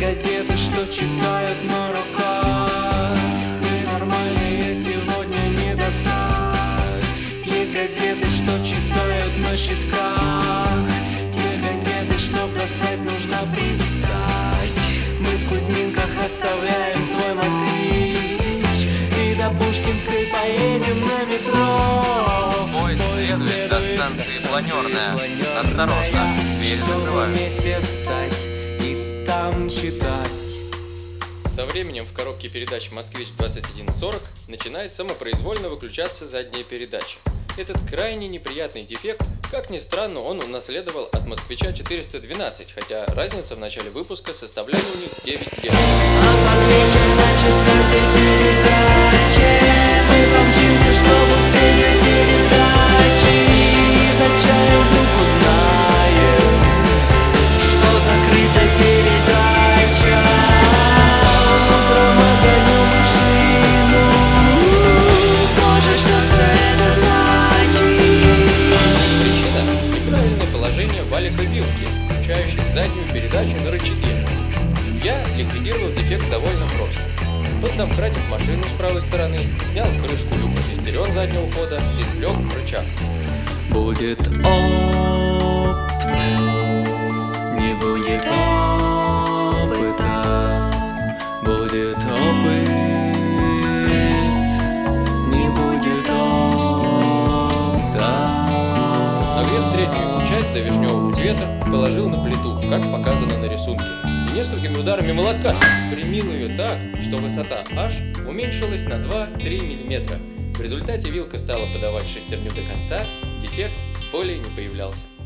газеты, что читают на руках, и нормальные сегодня не достать. Есть газеты, что читают на щитках, те газеты, что достать нужно пристать. Мы в Кузьминках оставляем свой москвич и до Пушкинской поедем на метро. Поезд следует до станции Планерная. Осторожно, двери закрывают. Вместе встать и там читать. Со временем в коробке передач «Москвич-2140» начинает самопроизвольно выключаться задняя передача. Этот крайне неприятный дефект, как ни странно, он унаследовал от «Москвича-412», хотя разница в начале выпуска составляла у них 9 лет. А под вечер на четвертой передаче мы помчимся, чтобы успеть на передачи. И за чаем вдруг узнаем, что закрыта передача. Утром отгоню машину, Боже, что все это значит? Причина – неправильное положение валика вилки, включающей заднюю передачу на рычаге. Я ликвидировал дефект довольно просто. Поддомкратив машину с правой стороны, снял крышку люка шестерен заднего хода и извлек рычаг. Будет опт, не будет опыта. Будет опыт, не будет опыта. Нагрев среднюю часть до вишневого цвета, положил на плиту, как показано на рисунке, и несколькими ударами молотка спрямил ее так, что высота H уменьшилась на 2-3 мм. В результате вилка стала подавать шестерню до конца, дефект более не появлялся.